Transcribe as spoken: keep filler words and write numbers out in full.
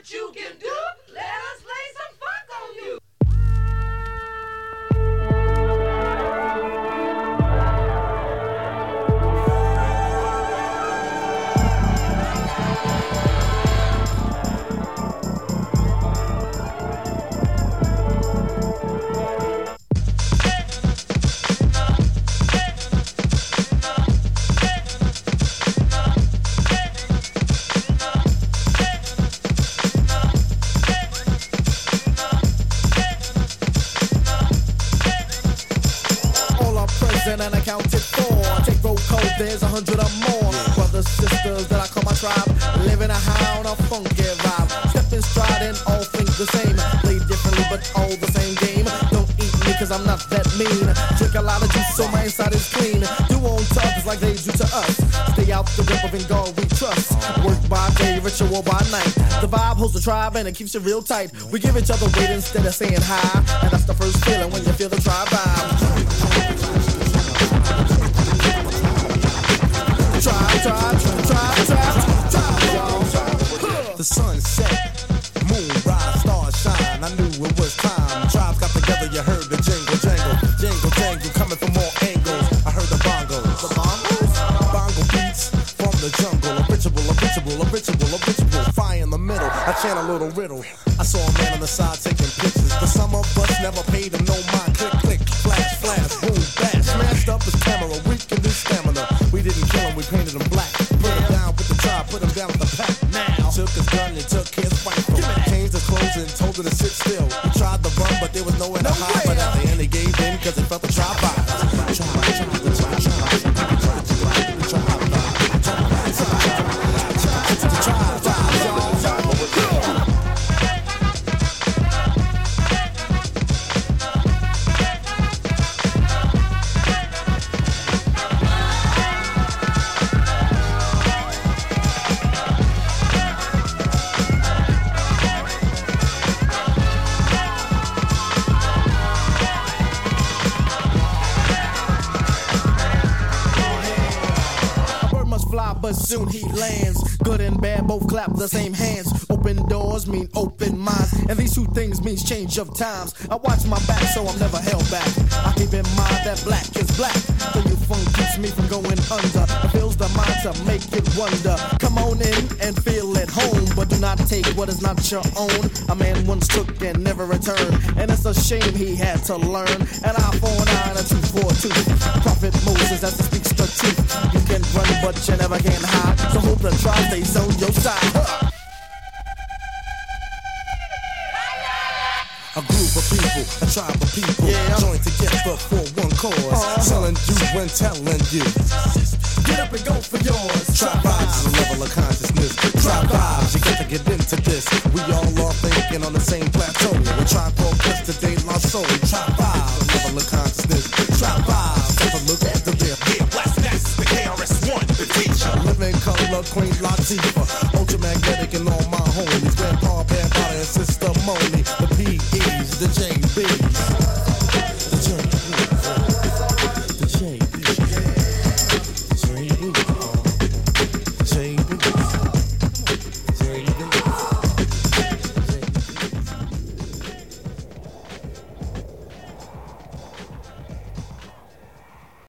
that you can do. Let us lay some funk on you. And unaccounted for. Take roll code, there's a hundred or more. Brothers, sisters that I call my tribe. Live in a high on a funky vibe. Step in stride and all think the same. Play differently but all the same game. Don't eat me cause I'm not that mean. Drink a lot of juice so my inside is clean. Do on tough like they do to us. Stay out the grip of in God we trust. Work by day, ritual by night. The vibe holds the tribe and it keeps it real tight. We give each other weight instead of saying hi. And that's the first feeling when you feel the tribe vibe. Try, try, try, try, try, y'all. The sun set, moon rise, stars shine. I knew it was time. Tribes got together, you heard the jingle, jangle, jingle, jangle, coming from all angles. I heard the bongos, the bongos, bongo beats from the jungle. A ritual, a ritual, a ritual, a ritual. Fire in the middle, I chant a little riddle. I saw a man on the side taking pictures. The summer bus never paid him no mind. Click, click, flash, flash, boom, bash. Smashed up his camera, weak in his stamina. We didn't kill him, we painted him black. Put him down with the tribe, put him down with the pack. Now took his gun and took his rifle. Changed his clothes and told her to sit still. He tried to run, but there was nowhere to hide. But at the end he gave in because he felt the tribe vibe. Tribe, tribe, tribe, tribe, tribe, tribe, tribe, tribe, y'all. But soon he lands. Good and bad both clap the same hands. Open doors mean open minds, and these two things means change of times. I watch my back so I'm never held back. I keep in mind that black is black. The new funk keeps me from going under. It fills the mind to make it wonder. Come on in and feel at home, but do not take what is not your own. A man once took and never returned, and it's a shame he had to learn. An eye for an eye and a tooth for a tooth. Prophet Moses as he speaks the truth. You can run but you never can hide. So hope the tribe stays on your side. Huh. A group of people, a tribe of people, yeah, joined together for one cause. Uh-huh. Telling you and telling you. Get up and go for yours. Tribe vibes is a level of consciousness. Tribe vibes, you got to get into this. We all are thinking on the same plateau. We try to progress today, lost soul. Tribe vibes, level of consciousness. Tribe vibes, never look at the rear. Yeah, Blast Ness, the K R S One, the teacher. Living color, Queen Latifah. Ultramagnetic and all my homies. Grandpa, Bad Body, and Sister Mona.